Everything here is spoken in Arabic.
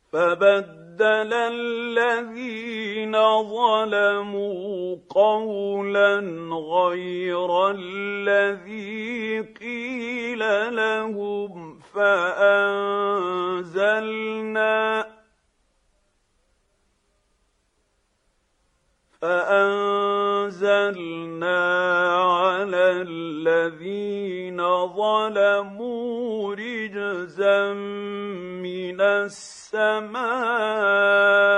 فبدل الذين ظلموا قولا غير الذي قيل لهم فأنزلنا على الذين ظلموا رجزا من السماء